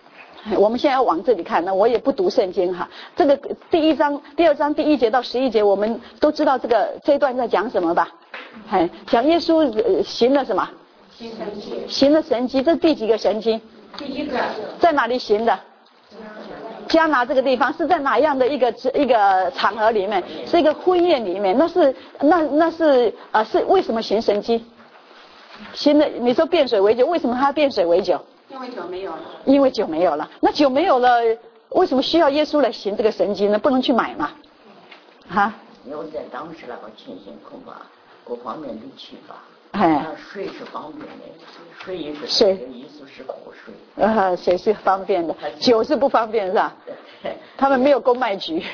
我们现在要往这里看，那我也不读圣经哈。这个第一章、第二章第一节到十一节，我们都知道这个这一段在讲什么吧？哎，讲耶稣、呃、行了什么？ 行神迹。 行了神迹，这是第几个神迹？ 第一个。 在哪里行的？迦拿这个地方是在哪样的一个一个场合里面？是一个婚宴里面。那是那那是呃是为什么行神迹？行的，你说变水为酒，为什么他变水为酒？ 因为酒没有了。 因为酒没有了。那酒没有了，为什么需要耶稣来行这个神迹呢？不能去买嘛？啊？ 因为在当时那个情形，恐怕各方面都缺乏。 哎， 水是方便的，水也是水， 意思是活水。 呃，水是方便的，酒是不方便是吧？他们没有公卖局，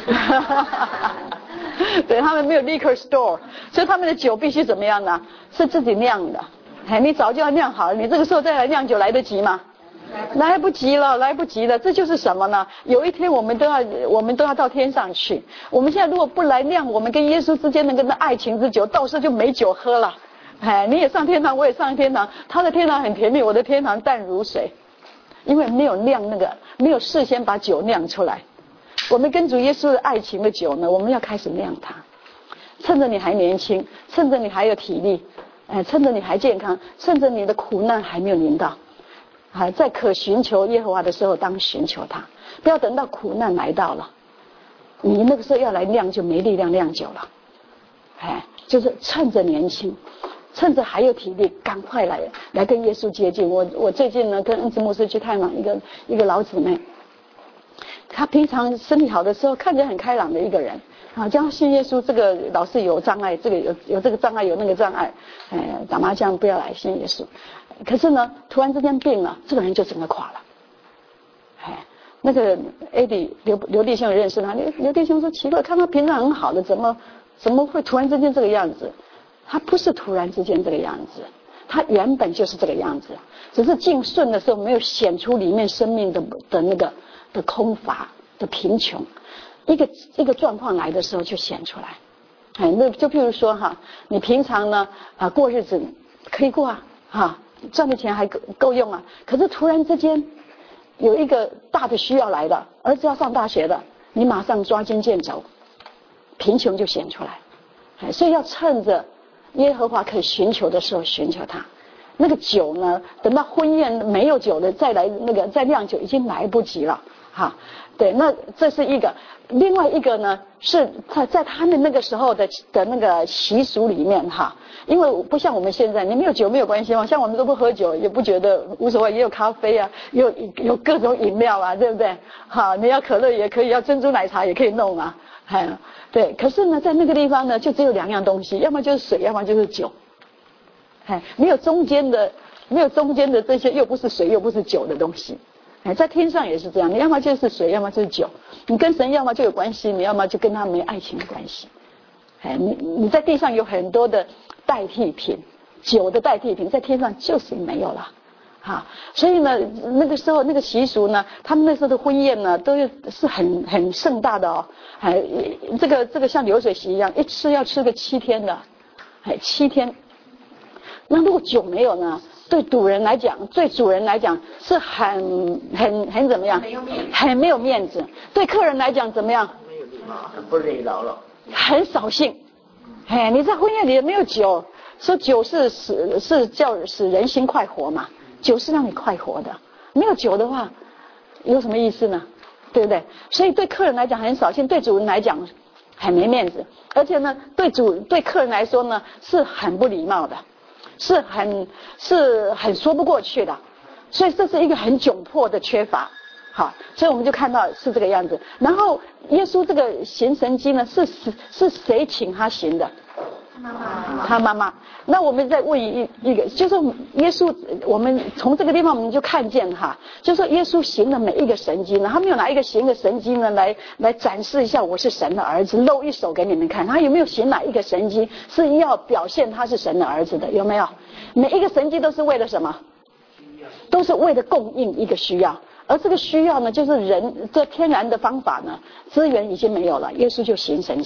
对，他们没有 liquor store， 所以他们的酒必须怎么样呢？是自己酿的。哎，你早就要酿好了，你这个时候再来酿酒来得及吗？来不及了，来不及了。这就是什么呢？有一天我们都要，我们都要到天上去。我们现在如果不来酿我们跟耶稣之间那个爱情之酒，到时候就没酒喝了。哎，你也上天堂，我也上天堂。他的天堂很甜蜜，我的天堂淡如水，因为没有酿那个，没有事先把酒酿出来。我们跟主耶稣的爱情的酒呢，我们要开始酿它。趁着你还年轻，趁着你还有体力，哎，趁着你还健康，趁着你的苦难还没有临到，还在可寻求耶和华的时候，当寻求他，不要等到苦难来到了，你那个时候要来酿就没力量酿酒了。哎，就是趁着年轻。趁着还有体力，赶快来来跟耶稣接近。我我最近呢，跟恩慈牧师去探访一个一个老姊妹，她平常身体好的时候，看起来很开朗的一个人啊，叫她信耶稣，这个老是有障碍，这个有有这个障碍，有那个障碍，哎，打麻将不要来信耶稣。可是呢，突然之间病了，这个人就整个垮了。哎，那个 Eddie 刘刘弟兄也认识他，刘刘弟兄说奇怪，看他平常很好的，怎么怎么会突然之间这个样子？他不是突然之间这个样子，他原本就是这个样子，只是境顺的时候没有显出里面生命的的那个的空乏的贫穷，一个一个状况来的时候就显出来。哎，那就譬如说哈，你平常呢啊过日子可以过啊，哈赚的钱还够够用啊，可是突然之间有一个大的需要来的，儿子要上大学的，你马上抓襟见肘，贫穷就显出来。哎，所以要趁着耶和华可以寻求的时候寻求他。那个酒呢，等到婚宴没有酒的再来那个再酿酒已经来不及了哈。对，那这是一个。另外一个呢是在在他们那个时候的的那个习俗里面哈，因为不像我们现在，你没有酒没有关系嘛，像我们都不喝酒也不觉得无所谓，也有咖啡啊，有有各种饮料啊，对不对？好，你要可乐也可以，要珍珠奶茶也可以弄啊。哎，对，可是呢，在那个地方呢，就只有两样东西，要么就是水，要么就是酒。哎，没有中间的，没有中间的这些，又不是水，又不是酒的东西。哎，在天上也是这样，你要么就是水，要么就是酒。你跟神要么就有关系，你要么就跟他没爱情的关系。哎，你你在地上有很多的代替品，酒的代替品，在天上就是没有了。哈，所以呢，那个时候那个习俗呢，他们那时候的婚宴呢，都是很很盛大的哦，还这个这个像流水席一样，一吃要吃个七天的，哎，七天。那如果酒没有呢？对主人来讲，对主人来讲是很很很怎么样？ 没有面子， 很没有面子。对客人来讲怎么样？ 没有礼貌，不热闹了， 很扫兴。哎，你在婚宴里没有酒，说酒是使是叫使人心快活嘛。酒是让你快活的，没有酒的话，有什么意思呢？对不对？所以对客人来讲很扫兴，对主人来讲很没面子，而且呢，对主对客人来说呢是很不礼貌的，是很是很说不过去的，所以这是一个很窘迫的缺乏。好，所以我们就看到是这个样子。然后耶稣这个行神迹呢，是是是谁请他行的？ 妈妈， 他妈妈。那我们再问一一个，就是耶稣，我们从这个地方我们就看见哈，就是说耶稣行的每一个神迹呢，他没有拿一个行的神迹呢来来展示一下我是神的儿子，露一手给你们看。他有没有行哪一个神迹是要表现他是神的儿子的？有没有？每一个神迹都是为了什么？都是为了供应一个需要。而这个需要呢，就是人这天然的方法呢，资源已经没有了，耶稣就行神迹。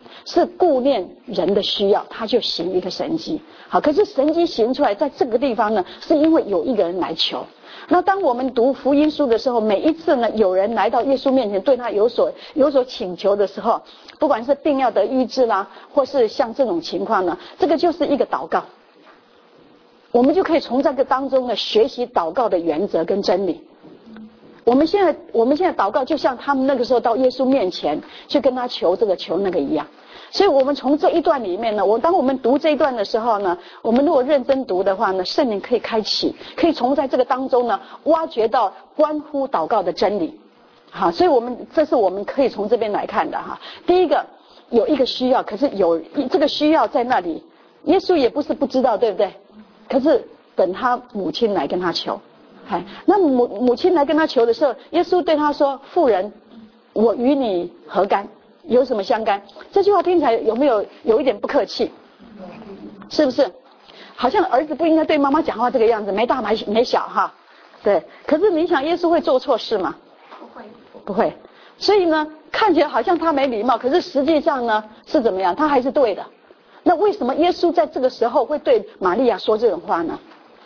是顾念人的需要，他就行一个神迹。好，可是神迹行出来，在这个地方呢，是因为有一个人来求。那当我们读福音书的时候，每一次呢，有人来到耶稣面前，对他有所有所请求的时候，不管是病要得医治啦，或是像这种情况呢，这个就是一个祷告。我们就可以从这个当中呢，学习祷告的原则跟真理。我们现在我们现在祷告，就像他们那个时候到耶稣面前去跟他求这个求那个一样。所以我们从这一段里面呢，我当我们读这一段的时候呢，我们如果认真读的话呢，圣灵可以开启，可以从在这个当中呢，挖掘到关乎祷告的真理。好，所以我们这是我们可以从这边来看的哈。第一个有一个需要，可是有这个需要在那里，耶稣也不是不知道，对不对？可是等他母亲来跟他求，哎，那母母亲来跟他求的时候，耶稣对他说：“妇人，我与你何干？有什么相干？”这句话听起来有没有有一点不客气？是不是？好像儿子不应该对妈妈讲话这个样子，没大没没小哈。对，可是你想耶稣会做错事吗？ 不会， 不会。所以呢，看起来好像他没礼貌，可是实际上呢是怎么样？他还是对的。那为什么耶稣在这个时候会对玛利亚说这种话呢？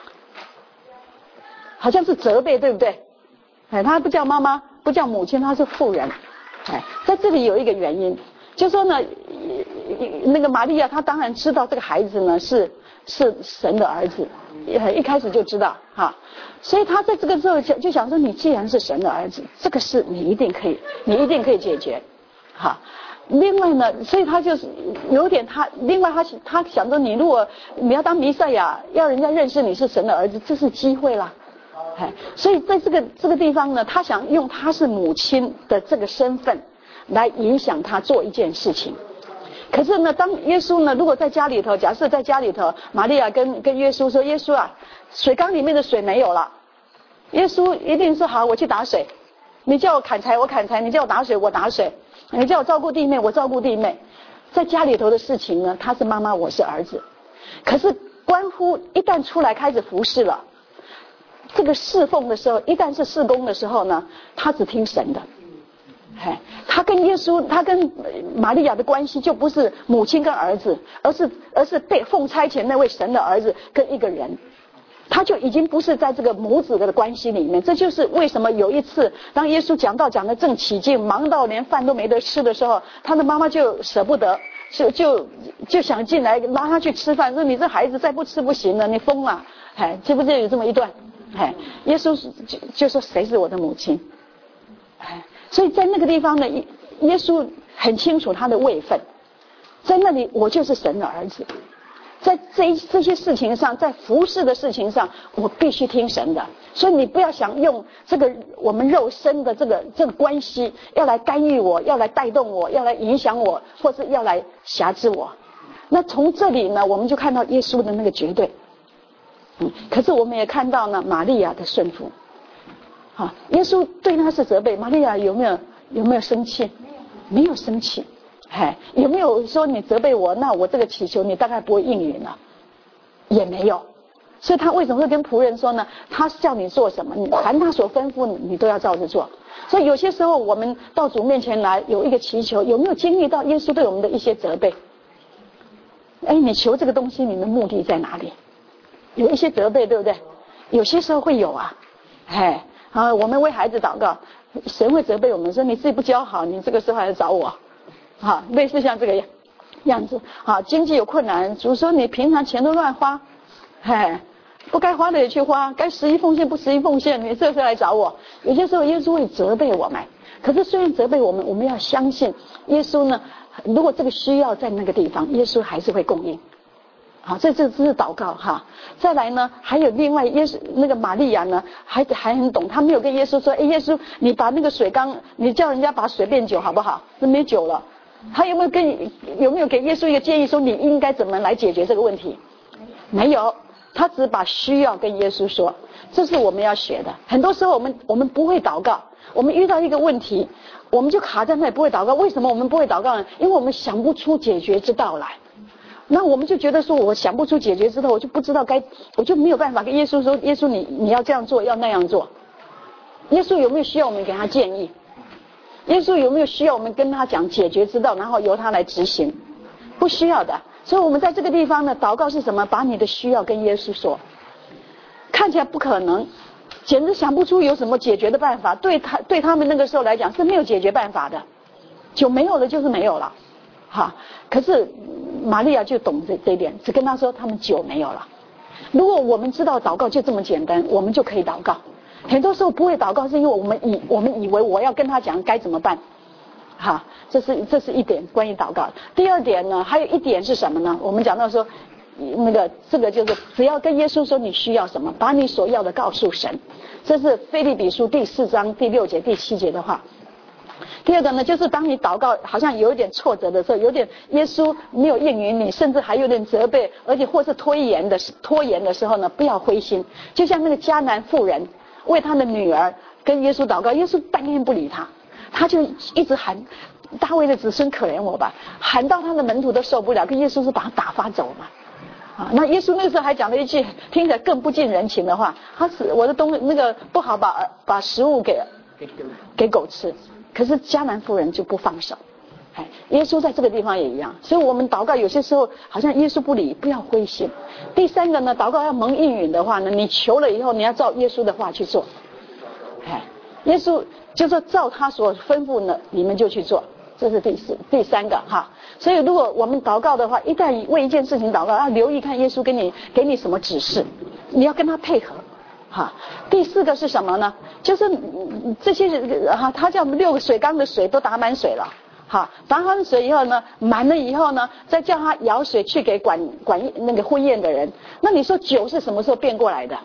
好像是责备，对不对？哎，他不叫妈妈，不叫母亲，他是妇人。哎，在这里有一个原因，就说呢，那个玛利亚她当然知道这个孩子呢是是神的儿子，一开始就知道哈，所以他在这个时候就就想说，你既然是神的儿子，这个事你一定可以，你一定可以解决，哈。另外呢，所以他就是有点他，另外他他想说，你如果你要当弥赛亚，要人家认识你是神的儿子，这是机会啦。哎，所以在这个这个地方呢，他想用他是母亲的这个身份来影响他做一件事情。可是呢，当耶稣呢，如果在家里头，假设在家里头，玛利亚跟跟耶稣说：“耶稣啊，水缸里面的水没有了。”耶稣一定说：“好，我去打水。你叫我砍柴，我砍柴；你叫我打水，我打水；你叫我照顾弟妹，我照顾弟妹。”在家里头的事情呢，他是妈妈，我是儿子。可是关乎一旦出来开始服侍了。这个侍奉的时候，一旦是事工的时候呢，他只听神的。哎，他跟耶稣，他跟玛利亚的关系就不是母亲跟儿子，而是而是被奉差遣那位神的儿子跟一个人，他就已经不是在这个母子的关系里面。这就是为什么有一次，当耶稣讲道讲得正起劲，忙到连饭都没得吃的时候，他的妈妈就舍不得，就就就想进来拉他去吃饭，说你这孩子再不吃不行了，你疯了。哎，记不记得有这么一段？哎，耶稣就就说谁是我的母亲？哎，所以在那个地方呢，耶稣很清楚他的位分，在那里我就是神的儿子，在这这些事情上，在服侍的事情上，我必须听神的。所以你不要想用这个我们肉身的这个这个关系，要来干预我，要来带动我，要来影响我，或是要来辖制我。那从这里呢，我们就看到耶稣的那个绝对。嗯，可是我们也看到呢，玛利亚的顺服。好，耶稣对他是责备，玛利亚有没有有没有生气？没有，没有生气。哎，有没有说你责备我，那我这个祈求你大概不会应允了？也没有。所以他为什么会跟仆人说呢？他叫你做什么，你凡他所吩咐你，你都要照着做。所以有些时候我们到主面前来有一个祈求，有没有经历到耶稣对我们的一些责备？哎，你求这个东西，你的目的在哪里？有一些责备，对不对？有些时候会有啊。哎，啊，我们为孩子祷告，神会责备我们说你自己不教好，你这个时候还来找我。好，类似像这个样子。好，经济有困难，主说你平常钱都乱花，哎，不该花的也去花，该十一奉献不十一奉献，你这个时候来找我。有些时候耶稣会责备我们，可是虽然责备我们，我们要相信耶稣呢，如果这个需要在那个地方，耶稣还是会供应。好，这这这是祷告哈。再来呢，还有另外耶稣那个玛利亚呢，还还很懂，他没有跟耶稣说，哎，耶稣你把那个水缸，你叫人家把水变酒好不好？那没酒了。他有没有跟有没有给耶稣一个建议，说你应该怎么来解决这个问题？没有，他只把需要跟耶稣说，这是我们要学的。很多时候我们我们不会祷告，我们遇到一个问题，我们就卡在那里不会祷告。为什么我们不会祷告呢？因为我们想不出解决之道来。那我们就觉得说，我想不出解决之道，我就不知道该，我就没有办法跟耶稣说，耶稣你你要这样做，要那样做。耶稣有没有需要我们给他建议？ 耶稣有没有需要我们跟他讲解决之道，然后由他来执行？不需要的。所以我们在这个地方呢，祷告是什么？把你的需要跟耶稣说。看起来不可能，简直想不出有什么解决的办法。对他对他们那个时候来讲是没有解决办法的，酒没有了就是没有了，哈。可是玛利亚就懂这这一点，只跟他说他们酒没有了。如果我们知道祷告就这么简单，我们就可以祷告。很多时候不会祷告，是因为我们以我们以为我要跟他讲该怎么办，哈，这是这是一点关于祷告。第二点呢，还有一点是什么呢？我们讲到说，那个这个就是只要跟耶稣说你需要什么，把你所要的告诉神，这是腓立比书第四章第六节第七节的话。第二个呢，就是当你祷告好像有一点挫折的时候，有点耶稣没有应允你，甚至还有点责备，而且或是拖延的拖延的时候呢，不要灰心。就像那个迦南妇人为他的女儿跟耶稣祷告，耶稣半天不理他，他就一直喊大卫的子孙可怜我吧，喊到他的门徒都受不了，跟耶稣是把他打发走嘛。啊，那耶稣那个时候还讲了一句听起来更不近人情的话，他是我的东那个不好把把食物给给狗吃。可是迦南妇人就不放手，哎，耶稣在这个地方也一样，所以我们祷告有些时候好像耶稣不理，不要灰心。第三个呢，祷告要蒙应允的话呢，你求了以后，你要照耶稣的话去做，哎，耶稣就说照他所吩咐呢，你们就去做，这是第四第三个哈。所以如果我们祷告的话，一旦为一件事情祷告，要留意看耶稣给你给你什么指示，你要跟他配合。哈，第四个是什么呢？就是这些哈，他叫六个水缸的水都打满水了，哈，打满水以后呢，满了以后呢，再叫他舀水去给管管那个婚宴的人。那你说酒是什么时候变过来的？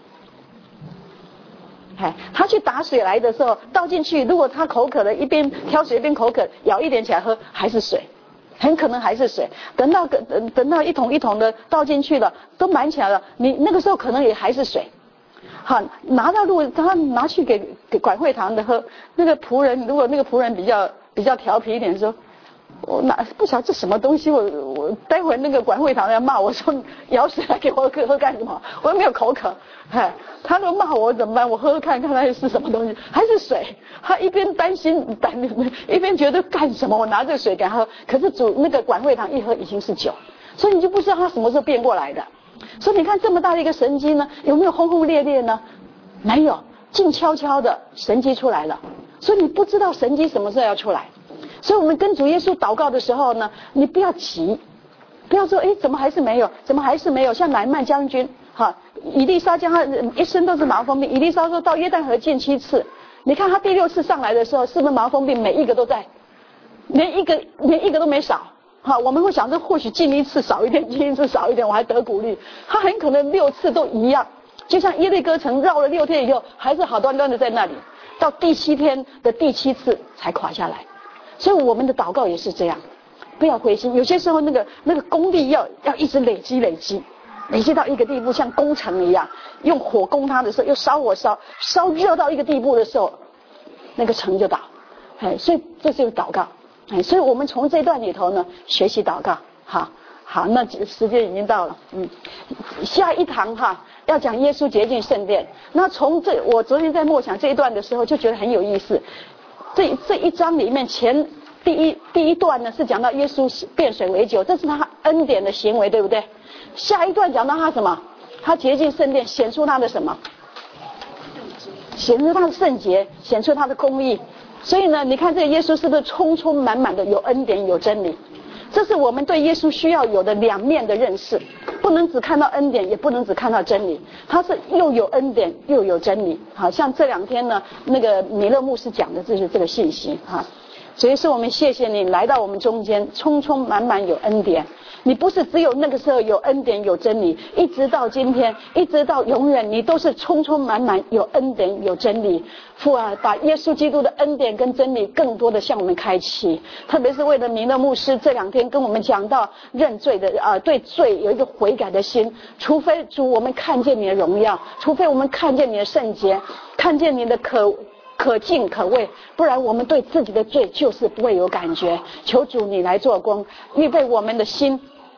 哎，他去打水来的时候倒进去，如果他口渴了，一边挑水一边口渴，舀一点起来喝，还是水，很可能还是水。等到等等到一桶一桶的倒进去了，都满起来了，你那个时候可能也还是水。好，拿到路，他拿去给给管会堂的喝。那个仆人，如果那个仆人比较比较调皮一点，说，我哪不晓得这什么东西，我我待会那个管会堂要骂我说舀水来给我喝喝干什么？我又没有口渴，哎，他都骂我怎么办？我喝喝看看它是什么东西，还是水。他一边担心担一边觉得干什么？我拿这个水给他喝，可是主那个管会堂一喝已经是酒，所以你就不知道他什么时候变过来的。所以你看这么大的一个神迹呢，有没有轰轰烈烈呢？没有，静悄悄的神迹出来了。所以你不知道神迹什么时候要出来。所以我们跟主耶稣祷告的时候呢，你不要急，不要说哎怎么还是没有，怎么还是没有。像乃縵将军哈，以利沙将他一生都是麻风病，以利沙说到约旦河见七次，你看他第六次上来的时候，是不是麻风病每一个都在，连一个连一个都没少。好，我们会想着或许进一次少一点，进一次少一点，我还得鼓励。他很可能六次都一样，就像耶利哥城绕了六天以后，还是好端端的在那里，到第七天的第七次才垮下来。所以我们的祷告也是这样，不要灰心。有些时候那个那个功力要要一直累积累积，累积到一个地步，像工程一样，用火攻它的时候，又烧火烧烧热到一个地步的时候，那个城就倒。哎，所以这就是祷告。哎，所以我们从这段里头呢学习祷告。好，好，那时间已经到了，嗯，下一堂哈要讲耶稣洁净圣殿。那从这我昨天在默想这一段的时候就觉得很有意思。这这一章里面前第一第一段呢是讲到耶稣变水为酒，这是他恩典的行为，对不对？下一段讲到他什么？他洁净圣殿，显出他的什么？显出他的圣洁，显出他的公义。所以呢，你看这个耶稣是不是充充满满的有恩典有真理？这是我们对耶稣需要有的两面的认识，不能只看到恩典，也不能只看到真理。他是又有恩典又有真理。好像这两天呢，那个米勒牧师讲的就是这个信息哈。所以是我们谢谢你来到我们中间，充充满满有恩典。你不是只有那个时候有恩典有真理，一直到今天，一直到永远，你都是充充满满有恩典有真理。父啊，把耶稣基督的恩典跟真理更多的向我们开启，特别是为了弥勒牧师这两天跟我们讲到认罪的啊、呃，对罪有一个悔改的心。除非主我们看见你的荣耀，除非我们看见你的圣洁，看见你的可可敬可畏，不然我们对自己的罪就是不会有感觉。求主你来做工，预备我们的心，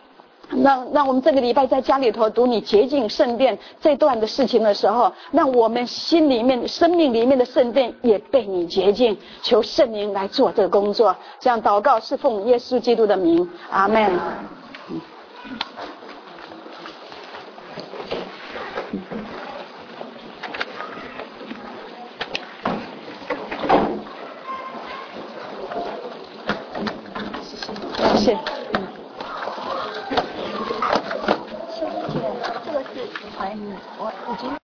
让让我们这个礼拜在家里头读你洁净圣殿这段的事情的时候，让我们心里面生命里面的圣殿也被你洁净，求圣灵来做这个工作。这样祷告是奉耶稣基督的名，阿们。谢谢。